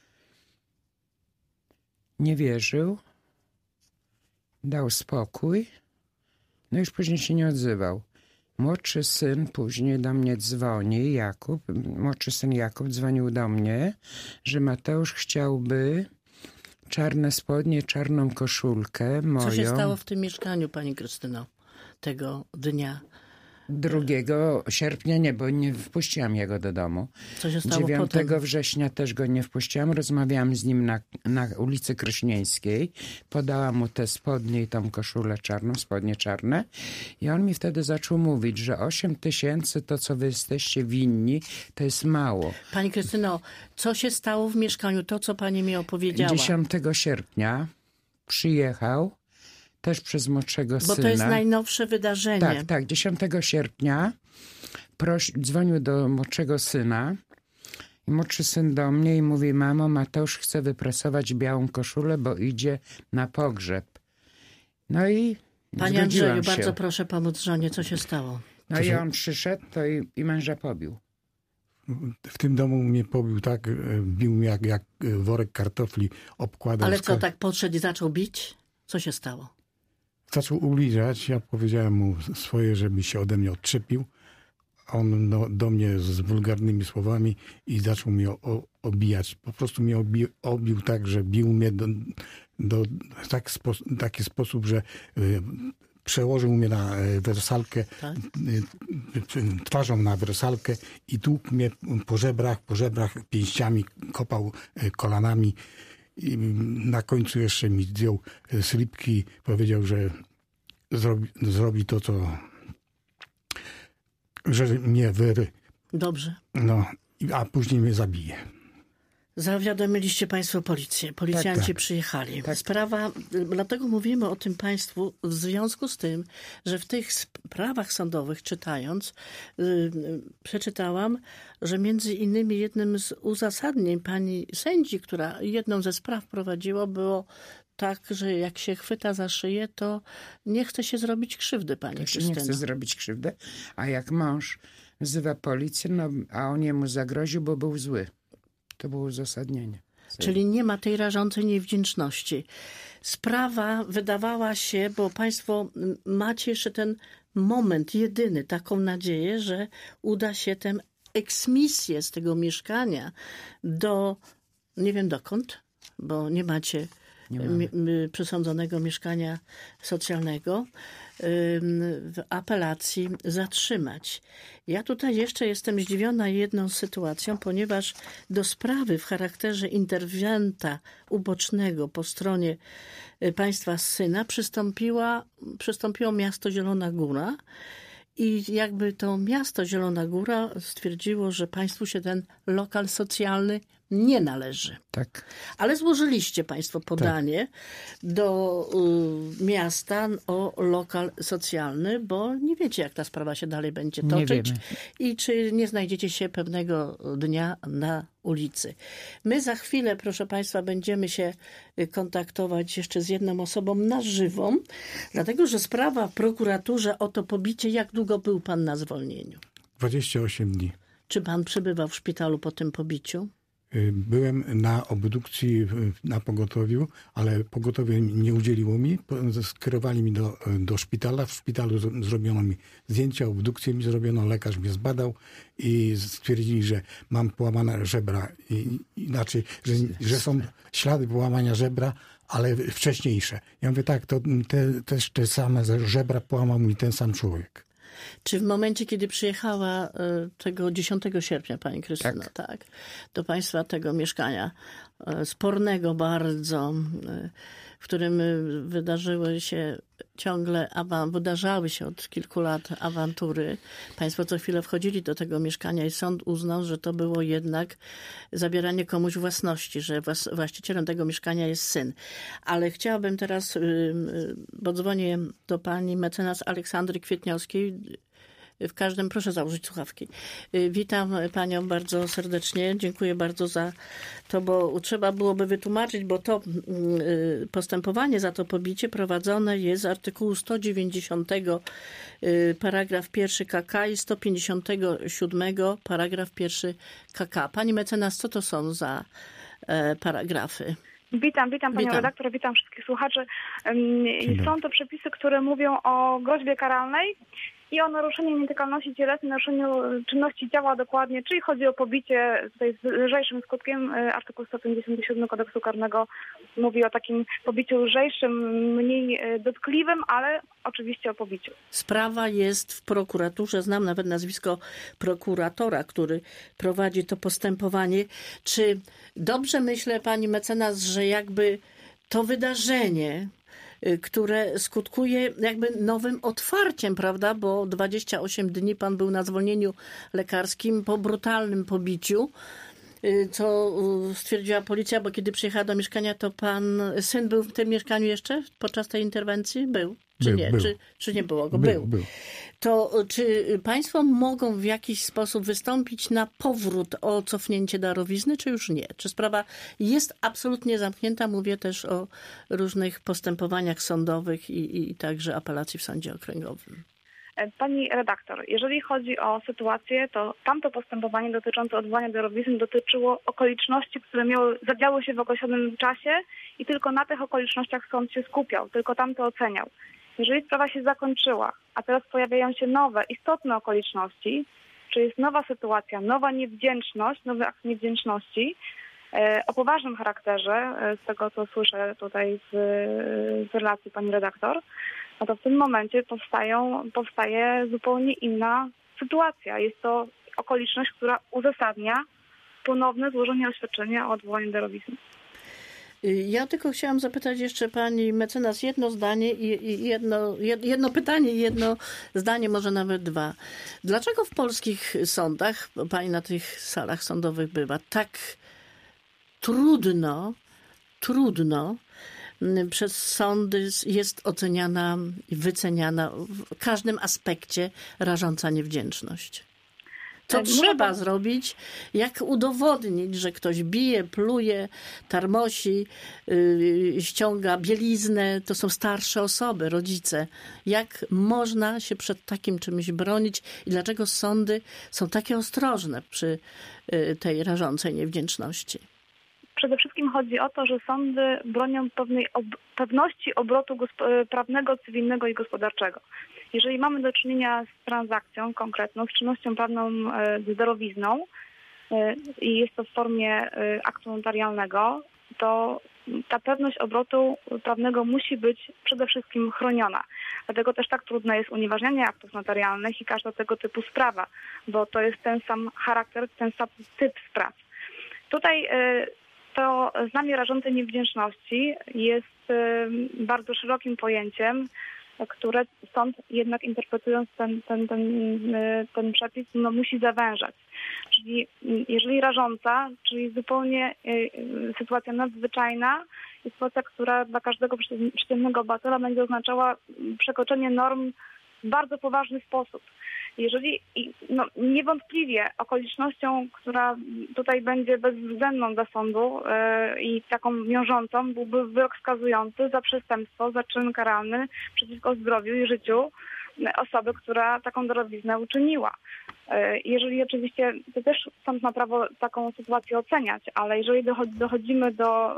Q: Nie wierzył. Dał spokój. No już później się nie odzywał. Młodszy syn później do mnie dzwoni, Jakub, młodszy syn Jakub dzwonił do mnie, że Mateusz chciałby czarne spodnie, czarną koszulkę moją.
G: Co się stało w tym mieszkaniu, pani Krystyno, tego dnia?
Q: drugiego sierpnia nie, bo nie wpuściłam jego do domu.
G: Co się stało
Q: dziewiątego
G: potem?
Q: września też go nie wpuściłam. Rozmawiałam z nim na, na ulicy Krośnieńskiej. Podałam mu te spodnie i tą koszulę czarną, spodnie czarne. I on mi wtedy zaczął mówić, że osiem tysięcy to, co wy jesteście winni, to jest mało.
G: Pani Krystyno, co się stało w mieszkaniu? To, co pani mi opowiedziała.
Q: dziesiątego sierpnia przyjechał też przez młodszego
G: Bo
Q: syna.
G: to jest najnowsze wydarzenie.
Q: Tak, tak. dziesiątego sierpnia proś, dzwonił do młodszego syna i młodszy syn do mnie i mówi: mamo, Mateusz chce wyprasować białą koszulę, bo idzie na pogrzeb. No i
G: Panie Andrzeju,
Q: się.
G: bardzo proszę pomóc żonie, co się stało?
Q: No
S: To
Q: i
S: się-
Q: on przyszedł to i, i męża pobił.
S: W tym domu mnie pobił tak, e, bił mnie jak, jak worek kartofli, obkładał.
G: Ale
S: z
G: co,
S: ka-
G: tak podszedł i zaczął bić? Co się stało?
S: Zaczął ubliżać, ja powiedziałem mu swoje, żeby się ode mnie odczepił. On no, do mnie z wulgarnymi słowami i zaczął mnie o, obijać. Po prostu mnie obi, obił tak, że bił mnie do, do tak spo, taki sposób, że y, przełożył mnie na y, wersalkę,
G: Tak?
S: y, y, twarzą na wersalkę i tłukł mnie po żebrach, po żebrach pięściami, kopał y, kolanami. I na końcu jeszcze mi zdjął y, slipki, powiedział, że zrobi, zrobi to, co że mnie wyry,
G: Dobrze.
S: no, a później mnie zabije.
G: Zawiadomiliście państwo policję. Policjanci
S: Tak, tak.
G: przyjechali. Sprawa, dlatego mówimy o tym państwu w związku z tym, że w tych sprawach sądowych czytając, yy, przeczytałam, że między innymi jednym z uzasadnień pani sędzi, która jedną ze spraw prowadziła, było tak, że jak się chwyta za szyję, to nie chce się zrobić krzywdy, pani
Q: Też
G: Krystyno.
Q: nie chce zrobić krzywdy, a jak mąż wzywa policję, no, a on jemu zagroził, bo był zły. To było uzasadnienie.
G: Czyli nie ma tej rażącej niewdzięczności. Sprawa wydawała się, bo państwo macie jeszcze ten moment jedyny, taką nadzieję, że uda się tę eksmisję z tego mieszkania do, nie wiem dokąd, bo nie macie
Q: Nie
G: mi, mi, przesądzonego mieszkania socjalnego, w apelacji zatrzymać. Ja tutaj jeszcze jestem zdziwiona jedną sytuacją, ponieważ do sprawy w charakterze interwenta ubocznego po stronie państwa syna przystąpiła, przystąpiło miasto Zielona Góra i jakby to miasto Zielona Góra stwierdziło, że państwu się ten lokal socjalny nie należy.
Q: Tak.
G: Ale złożyliście państwo podanie tak. do y, miasta o lokal socjalny, bo nie wiecie, jak ta sprawa się dalej będzie toczyć i czy nie znajdziecie się pewnego dnia na ulicy. My za chwilę, proszę państwa, będziemy się kontaktować jeszcze z jedną osobą na żywo, dlatego że sprawa w prokuraturze o to pobicie, jak długo był pan na zwolnieniu?
S: dwadzieścia osiem dni.
G: Czy pan przebywał w szpitalu po tym pobiciu?
S: Byłem na obdukcji na pogotowiu, ale pogotowie nie udzieliło mi. Skierowali mi do, do szpitala. W szpitalu z, zrobiono mi zdjęcia, obdukcję mi zrobiono, lekarz mnie zbadał i stwierdzili, że mam połamane żebra. I, inaczej, że, że są ślady połamania żebra, ale wcześniejsze. Ja mówię tak, to te, też te same żebra połamał mi ten sam człowiek.
G: Czy w momencie, kiedy przyjechała tego dziesiątego sierpnia pani Krystyna, tak. tak, do państwa tego mieszkania spornego bardzo, w którym wydarzyły się ciągle, wydarzały się od kilku lat awantury. Państwo co chwilę wchodzili do tego mieszkania i sąd uznał, że to było jednak zabieranie komuś własności, że właścicielem tego mieszkania jest syn. Ale chciałabym teraz, bo dzwonię do pani mecenas Aleksandry Kwietniowskiej. W każdym, proszę założyć słuchawki. Witam panią bardzo serdecznie. Dziękuję bardzo za to, bo trzeba byłoby wytłumaczyć, bo to postępowanie za to pobicie prowadzone jest z artykułu sto dziewięćdziesiątego paragraf pierwszy K K i sto pięćdziesiątego siódmego paragraf pierwszy K K. Pani mecenas, co to są za paragrafy?
B: Witam, witam panią
G: Witam.
B: redaktor, witam wszystkich słuchaczy. Są to przepisy, które mówią o groźbie karalnej i o naruszenie nietykalności cielesnej, naruszeniu czynności ciała dokładnie, czyli chodzi o pobicie tutaj z lżejszym skutkiem. Artykuł sto pięćdziesiąt siedem kodeksu karnego mówi o takim pobiciu lżejszym, mniej dotkliwym, ale oczywiście o pobiciu.
G: Sprawa jest w prokuraturze, znam nawet nazwisko prokuratora, który prowadzi to postępowanie. Czy dobrze myślę, pani mecenas, że jakby to wydarzenie, które skutkuje jakby nowym otwarciem, prawda, bo dwadzieścia osiem dni pan był na zwolnieniu lekarskim po brutalnym pobiciu, co stwierdziła policja, bo kiedy przyjechała do mieszkania, to pan syn był w tym mieszkaniu jeszcze podczas tej interwencji? Był. Czy
S: był,
G: nie?
S: Był.
G: Czy, czy nie było go?
S: Był,
G: był.
S: był.
G: To czy państwo mogą w jakiś sposób wystąpić na powrót o cofnięcie darowizny, czy już nie? Czy sprawa jest absolutnie zamknięta? Mówię też o różnych postępowaniach sądowych i, i także apelacji w sądzie okręgowym.
B: Pani redaktor, jeżeli chodzi o sytuację, to tamto postępowanie dotyczące odwołania darowizny dotyczyło okoliczności, które miały, zadziały się w określonym czasie i tylko na tych okolicznościach sąd się skupiał, tylko tamto oceniał. Jeżeli sprawa się zakończyła, a teraz pojawiają się nowe, istotne okoliczności, czy jest nowa sytuacja, nowa niewdzięczność, nowy akt niewdzięczności e, o poważnym charakterze, e, z tego co słyszę tutaj z, z relacji pani redaktor, no to w tym momencie powstają, powstaje zupełnie inna sytuacja. Jest to okoliczność, która uzasadnia ponowne złożenie oświadczenia o odwołaniu darowizny.
G: Ja tylko chciałam zapytać jeszcze pani mecenas jedno zdanie i jedno, jedno pytanie i jedno zdanie, może nawet dwa. Dlaczego w polskich sądach, pani na tych salach sądowych bywa, tak trudno, trudno przez sądy jest oceniana i wyceniana w każdym aspekcie rażąca niewdzięczność? Co trzeba zrobić? Jak udowodnić, że ktoś bije, pluje, tarmosi, yy, ściąga bieliznę? To są starsze osoby, rodzice. Jak można się przed takim czymś bronić i dlaczego sądy są takie ostrożne przy yy, tej rażącej niewdzięczności?
B: Przede wszystkim chodzi o to, że sądy bronią pewnej ob- pewności obrotu gosp- prawnego, cywilnego i gospodarczego. Jeżeli mamy do czynienia z transakcją konkretną, z czynnością prawną, z darowizną i jest to w formie aktu notarialnego, to ta pewność obrotu prawnego musi być przede wszystkim chroniona. Dlatego też tak trudne jest unieważnianie aktów notarialnych i każda tego typu sprawa, bo to jest ten sam charakter, ten sam typ spraw. Tutaj to znamie rażącej niewdzięczności jest bardzo szerokim pojęciem, które sąd jednak interpretując ten, ten, ten, ten przepis no, musi zawężać. Czyli jeżeli rażąca, czyli zupełnie sytuacja nadzwyczajna, jest sytuacja, która dla każdego przeciętnego obywatela będzie oznaczała przekroczenie norm w bardzo poważny sposób. Jeżeli no, niewątpliwie okolicznością, która tutaj będzie bezwzględną dla sądu yy, i taką wiążącą, byłby wyrok skazujący za przestępstwo, za czyn karalny przeciwko zdrowiu i życiu osoby, która taką darowiznę uczyniła. Yy, jeżeli oczywiście, to też sąd ma prawo taką sytuację oceniać, ale jeżeli dochodzi, dochodzimy do,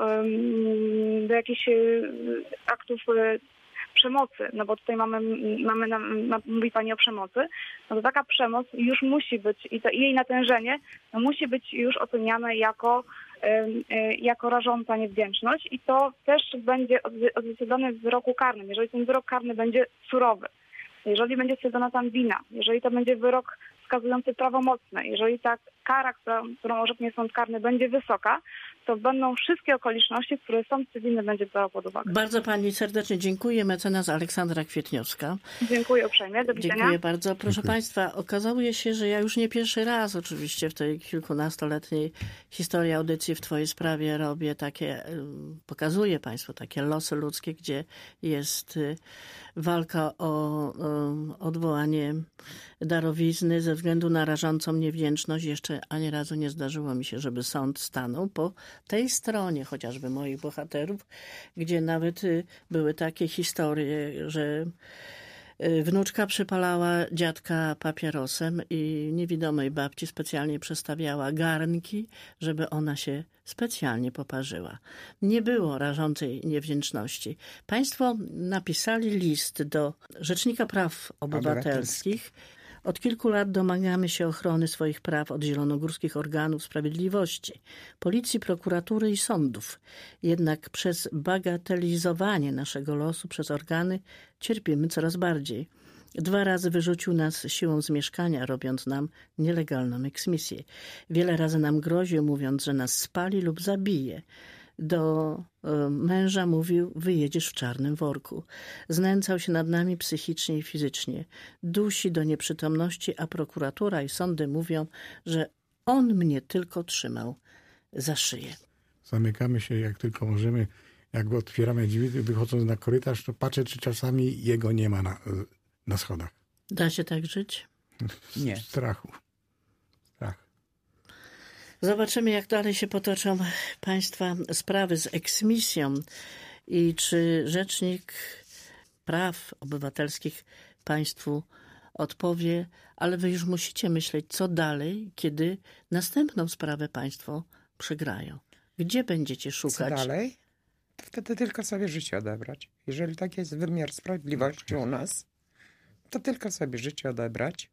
B: yy, do jakichś yy, aktów yy, przemocy, no bo tutaj mamy, mamy na, na, mówi pani o przemocy, no to taka przemoc już musi być i to jej natężenie no musi być już oceniane jako, y, y, jako rażąca niewdzięczność i to też będzie odzwierciedlone w wyroku karnym. Jeżeli ten wyrok karny będzie surowy, jeżeli będzie stwierdzona tam wina, jeżeli to będzie wyrok skazujący prawomocne, jeżeli ta kara, która, którą orzeknie sąd karny będzie wysoka, to będą wszystkie okoliczności, które sąd cywilny będzie brał pod uwagę.
G: Bardzo pani serdecznie dziękuję. Mecenas Aleksandra Kwietniowska.
B: Dziękuję uprzejmie. Do widzenia.
G: Dziękuję bardzo. Proszę Dziękuję. Państwa, okazuje się, że ja już nie pierwszy raz oczywiście w tej kilkunastoletniej historii audycji w twojej sprawie robię takie, pokazuję Państwu takie losy ludzkie, gdzie jest walka o odwołanie darowizny ze względu na rażącą niewdzięczność. Jeszcze ani razu nie zdarzyło mi się, żeby sąd stanął po tej stronie chociażby moich bohaterów, gdzie nawet były takie historie, że Wnuczka przypalała dziadka papierosem i niewidomej babci specjalnie przestawiała garnki, żeby ona się specjalnie poparzyła. Nie było rażącej niewdzięczności. Państwo napisali list do Rzecznika Praw Obywatelskich. Od kilku lat domagamy się ochrony swoich praw od zielonogórskich organów sprawiedliwości, policji, prokuratury i sądów. Jednak przez bagatelizowanie naszego losu przez organy cierpimy coraz bardziej. Dwa razy wyrzucił nas siłą z mieszkania, robiąc nam nielegalną eksmisję. Wiele razy nam groził, mówiąc, że nas spali lub zabije. Do y, męża mówił, wyjedziesz w czarnym worku. Znęcał się nad nami psychicznie i fizycznie. Dusi do nieprzytomności, a prokuratura i sądy mówią, że on mnie tylko trzymał za szyję.
S: Zamykamy się jak tylko możemy. Jak otwieramy drzwi, wychodząc na korytarz, to patrzę, czy czasami jego nie ma na, na schodach.
G: Da się tak żyć?
S: Nie. Strachu. Strach.
G: Zobaczymy, jak dalej się potoczą państwa sprawy z eksmisją i czy Rzecznik Praw Obywatelskich państwu odpowie, ale wy już musicie myśleć, co dalej, kiedy następną sprawę państwo przegrają. Gdzie będziecie szukać?
C: Co dalej? To wtedy tylko sobie życie odebrać. Jeżeli tak jest wymiar sprawiedliwości u nas, to tylko sobie życie odebrać.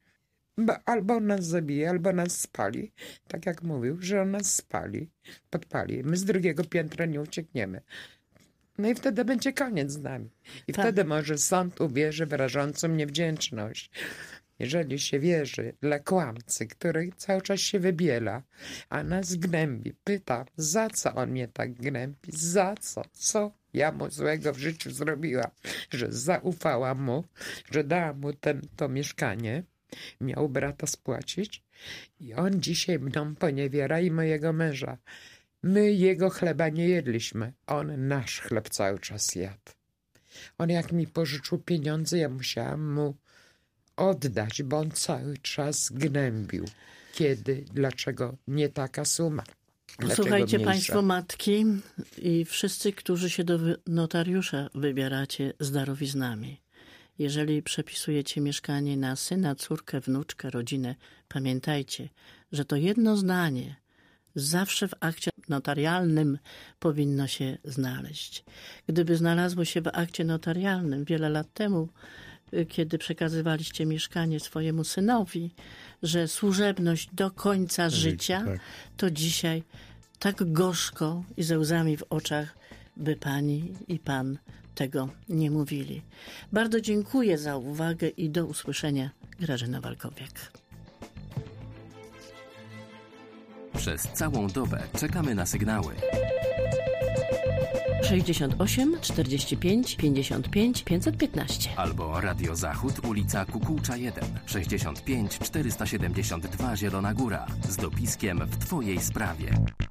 C: Bo albo on nas zabije, albo nas spali. Tak jak mówił, że on nas spali, podpali. My z drugiego piętra nie uciekniemy. No i wtedy będzie koniec z nami. I tak. Wtedy może sąd uwierzy w rażącą niewdzięczność. Jeżeli się wierzy dla kłamcy, który cały czas się wybiela, a nas gnębi, pyta, za co on mnie tak gnębi, za co, co ja mu złego w życiu zrobiła, że zaufałam mu, że dałam mu ten, to mieszkanie, miał brata spłacić i on dzisiaj mną poniewiera i mojego męża. My jego chleba nie jedliśmy, on nasz chleb cały czas jadł. On jak mi pożyczył pieniądze, ja musiałam mu oddać, bo on cały czas gnębił. Kiedy, dlaczego nie taka suma?
G: Posłuchajcie państwo, matki i wszyscy, którzy się do notariusza wybieracie z darowiznami. Jeżeli przepisujecie mieszkanie na syna, córkę, wnuczkę, rodzinę, pamiętajcie, że to jedno zdanie zawsze w akcie notarialnym powinno się znaleźć. Gdyby znalazło się w akcie notarialnym wiele lat temu, kiedy przekazywaliście mieszkanie swojemu synowi, że służebność do końca życia, tak. To dzisiaj tak gorzko i ze łzami w oczach by pani i pan tego nie mówili. Bardzo dziękuję za uwagę i do usłyszenia. Grażyna Walkowiak.
A: Przez całą dobę czekamy na sygnały.
G: sześćdziesiąt osiem, czterdzieści pięć, pięćdziesiąt pięć, pięćset piętnaście.
A: Albo Radio Zachód, ulica Kukułcza jeden, sześćdziesiąt pięć, czterysta siedemdziesiąt dwa Zielona Góra z dopiskiem w Twojej sprawie.